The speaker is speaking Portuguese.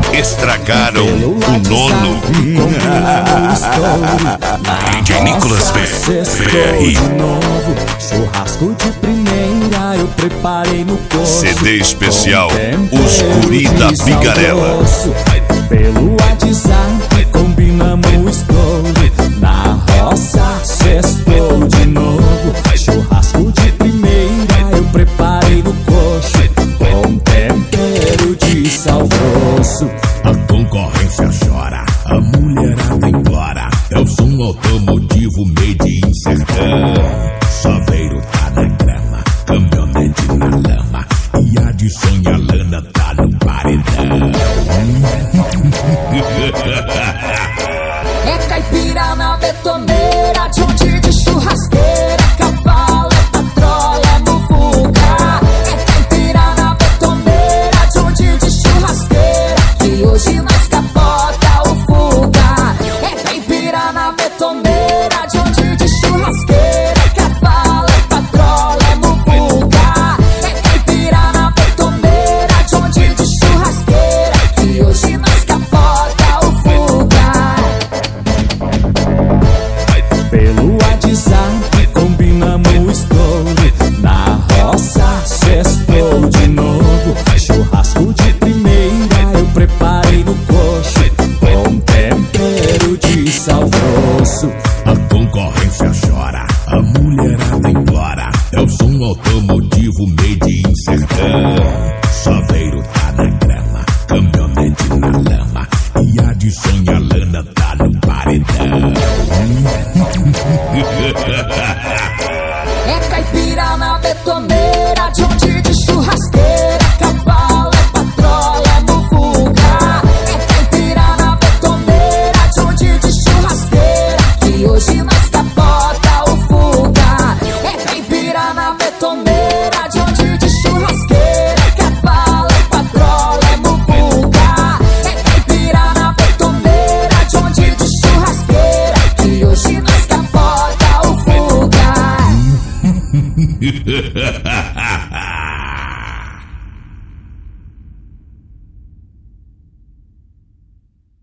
Estragaram o nono. DJ Nicolas BR. Churrasco de primeira eu preparei no poço. CD especial Os Guri da Bigarela. Pelo WhatsApp combinamos o estouro. Na roça sextou de novo. Churrasco de primeira eu preparei no coxo, com tempero de sal grosso. A concorrência chora, a mulherada implora. É o som automotivo made in sertão. Chaveiro tá na grama, caminhonete na lama, e a de sonha lana tá no paredão. É caipira na betoneira, tchum de churrasqueira, cavalo é patrola, é muvuca. É caipira na betoneira, tchum de churrasqueira, que hoje nós capota o fuga. É caipira na betoneira, tchum de churrasqueira, cavalo é patrola, é muvuca. É caipira na betoneira, tchum de churrasqueira, que hoje nós capota o fuga. Pelo WhatsApp combinamos o estouro. Na roça sextou de novo. Churrasco de primeira eu preparei no coxo, com tempero de sal grosso. A concorrência chora, a mulherada implora. É o som automotivo made in sertão. Chaveiro tá na grama, caminhonete na lama, e a de sonha lana tá no paredão. É caipira na betoneira, tchum de churrasqueira, cavalo é patrola, é muvuca. É caipira na betoneira, tchum de churrasqueira, que hoje nós capota o fuga. É caipira na betoneira, tchum de churrasqueira, cavalo é patrola, é muvuca. É caipira na betoneira, tchum de churrasqueira, que hoje nós capota o fuga.